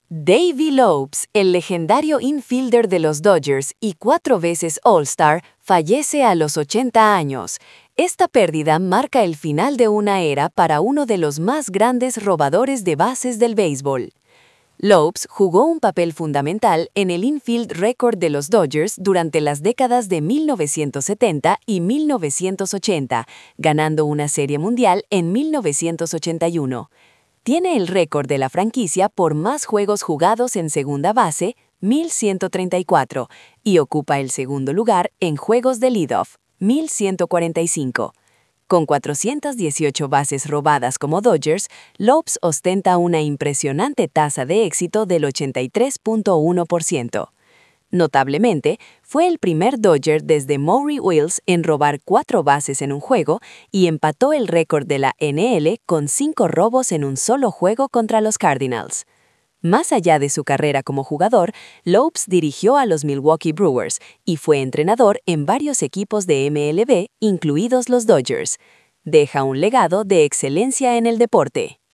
Davey Lopes, el legendario infielder de los Dodgers y 4 veces All-Star, fallece a los 80 años. Esta pérdida marca el final de una era para uno de los más grandes robadores de bases del béisbol. Lopes jugó un papel fundamental en el infield récord de los Dodgers durante las décadas de 1970 y 1980, ganando una Serie Mundial en 1981. Tiene el récord de la franquicia por más juegos jugados en segunda base, 1,134, y ocupa el segundo lugar en juegos de leadoff, 1,145. Con 418 bases robadas como Dodgers, Lopes ostenta una impresionante tasa de éxito del 83.1%. Notablemente, fue el primer Dodger desde Maury Wills en robar 4 bases en un juego y empató el récord de la NL con 5 robos en un solo juego contra los Cardinals. Más allá de su carrera como jugador, Lopes dirigió a los Milwaukee Brewers y fue entrenador en varios equipos de MLB, incluidos los Dodgers. Deja un legado de excelencia en el deporte.